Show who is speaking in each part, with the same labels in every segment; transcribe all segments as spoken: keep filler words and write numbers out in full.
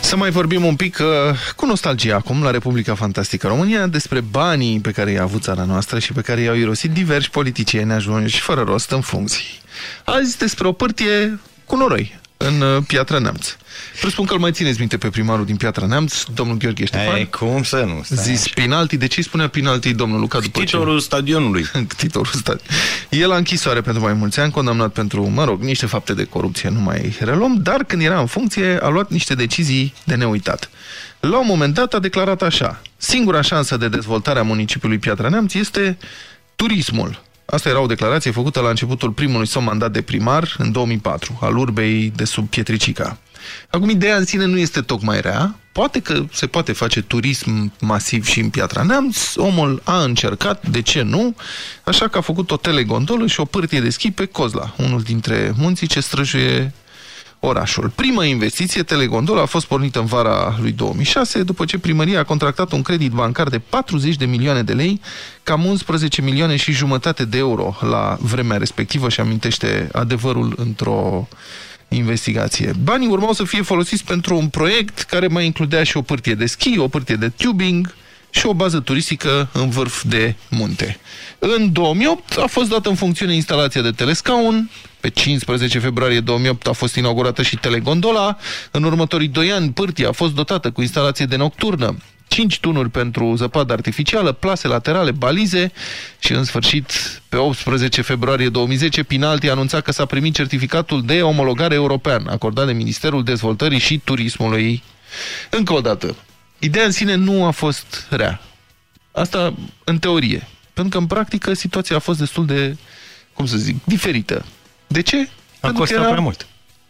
Speaker 1: Să mai vorbim un pic uh, cu nostalgie acum la Republica Fantastică România despre banii pe care i-a avut țara noastră și pe care i-au irosit diversi politicieni ajunși fără rost în funcții. Azi despre o pârtie cu noroi în uh, Piatra Neamț. Presupun că îl mai țineți minte pe primarul din Piatra Neamț, domnul Gheorghe Ștefan.
Speaker 2: Ei, cum să nu?
Speaker 1: Zis penalti. De ce îi spunea penalti domnul Luca?
Speaker 2: Ctitorul stadionului.
Speaker 1: Ctitorul stadionului. El a închisoare pentru mai mulți ani, condamnat pentru, mă rog, niște fapte de corupție, nu mai reluăm, dar când era în funcție a luat niște decizii de neuitat. La un moment dat a declarat așa: singura șansă de dezvoltare a municipiului Piatra Neamț este turismul. Asta era o declarație făcută la începutul primului său mandat de primar, în două mii patru, al urbei de sub Pietricica. Acum, ideea în sine nu este tocmai rea. Poate că se poate face turism masiv și în Piatra Neamț. Omul a încercat, de ce nu? Așa că a făcut o telegondolă și o pârtie de schi pe Cozla, unul dintre munții ce străjuie orașul. Prima investiție, telegondola, a fost pornită în vara lui două mii șase, după ce primăria a contractat un credit bancar de patruzeci de milioane de lei, cam unsprezece milioane și jumătate de euro la vremea respectivă, și amintește Adevărul într-o investigație. Banii urmau să fie folosiți pentru un proiect care mai includea și o pârtie de schi, o pârtie de tubing și o bază turistică în vârf de munte. În două mii opt a fost dată în funcțiune instalația de telescaun. Pe cincisprezece februarie două mii opt a fost inaugurată și telegondola. În următorii doi ani, pârtia a fost dotată cu instalație de nocturnă, cinci tunuri pentru zăpadă artificială, plase laterale, balize și, în sfârșit, pe optsprezece februarie două mii zece, Pinalti a anunțat că s-a primit certificatul de omologare european, acordat de Ministerul Dezvoltării și Turismului. Încă o dată, ideea în sine nu a fost rea. Asta în teorie. Pentru că, în practică, situația a fost destul de, cum să zic, diferită. De ce?
Speaker 2: A costat era... prea mult.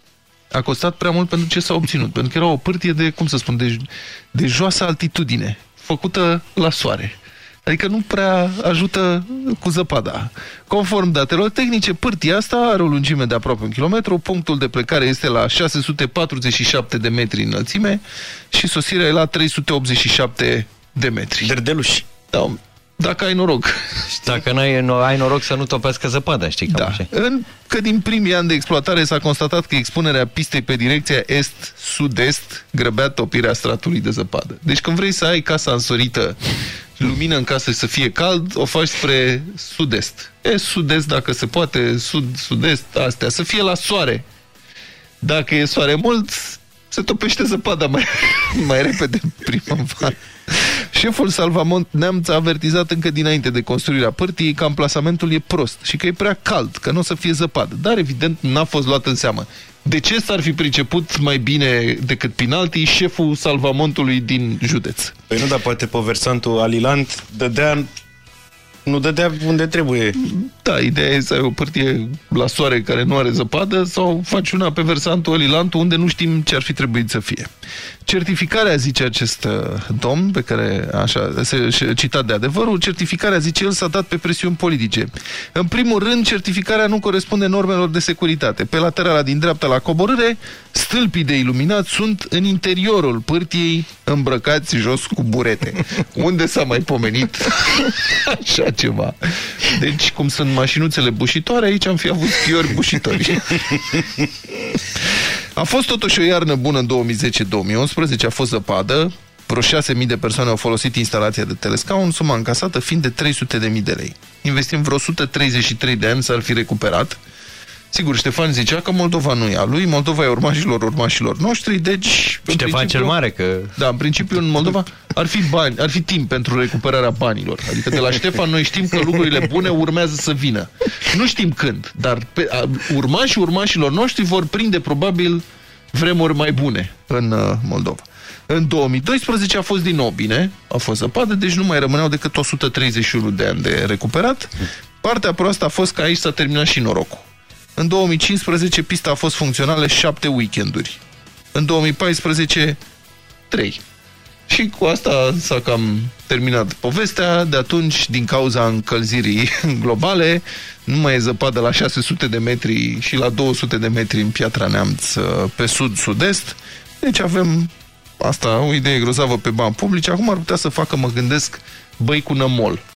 Speaker 1: A costat prea mult pentru ce s-a obținut. Pentru că era o pârtie de, cum să spun, de, de joasă altitudine, făcută la soare. Adică nu prea ajută cu zăpada. Conform datelor tehnice, pârtia asta are o lungime de aproape un kilometru, punctul de plecare este la șase sute patruzeci și șapte de metri înălțime și sosirea e la trei sute optzeci și șapte de metri.
Speaker 2: Derdeluși.
Speaker 1: Da, dacă ai noroc.
Speaker 2: Știi? Dacă n-ai, ai noroc să nu topească zăpada, știi?
Speaker 1: Da. Încă din primii ani de exploatare s-a constatat că expunerea pistei pe direcția est-sud-est grăbea topirea stratului de zăpadă. Deci când vrei să ai casa însorită, lumină în casă și să fie cald, o faci spre sud-est. Est-sud-est, dacă se poate, sud-sud-est, astea, să fie la soare. Dacă e soare mult, se topește zăpada mai, mai repede în primăvară. Șeful Salvamont Neamț a avertizat încă dinainte de construirea pârtiei că amplasamentul e prost și că e prea cald, că nu o să fie zăpadă. Dar, evident, n-a fost luat în seamă. De ce s-ar fi priceput mai bine decât Pinalti șeful Salvamontului din județ?
Speaker 2: Păi nu, dar poate pe versantul Alilant dădea... Nu dădea unde trebuie.
Speaker 1: Da, ideea e să ai o pârtie la soare care nu are zăpadă sau faci una pe versantul Alilant unde nu știm ce ar fi trebuit să fie. Certificarea, zice acest domn, pe care așa se citat de Adevărul, certificarea, zice el, s-a dat pe presiuni politice. În primul rând, certificarea nu corespunde normelor de securitate. Pe laterala din dreapta la coborâre, stâlpii de iluminat sunt în interiorul pârtiei, îmbrăcați jos cu burete. Unde s-a mai pomenit așa ceva? Deci, cum sunt mașinuțele bușitoare, aici am fi avut schiori bușitori. A fost totuși o iarnă bună în două mii zece două mii unsprezece, a fost zăpadă, vreo șase mii de persoane au folosit instalația de telescaun, suma încasată fiind de trei sute de mii de lei. Investim vreo o sută treizeci și trei de ani s-ar fi recuperat. Sigur, Ștefan zicea că Moldova nu e a lui, Moldova e urmașilor urmașilor noștri, deci...
Speaker 2: Ștefan cel Mare, că...
Speaker 1: Da, în principiu în Moldova ar fi bani, ar fi timp pentru recuperarea banilor. Adică de la Ștefan noi știm că lucrurile bune urmează să vină. Nu știm când, dar pe, a, urmașii urmașilor noștri vor prinde probabil vremuri mai bune în uh, Moldova. În două mii doisprezece a fost din nou bine, a fost zăpadă, deci nu mai rămâneau decât o sută treizeci și unu de ani de recuperat. Partea proastă a fost că aici s-a terminat și norocul. În două mii cincisprezece pista a fost funcțională șapte weekenduri. În două mii paisprezece, trei. Și cu asta s-a cam terminat povestea. De atunci, din cauza încălzirii globale, nu mai e zăpadă la șase sute de metri și la două sute de metri în Piatra Neamț pe sud-sud-est. Deci avem asta, o idee grozavă pe bani publici. Acum ar putea să facă, mă gândesc, băi cu nămol.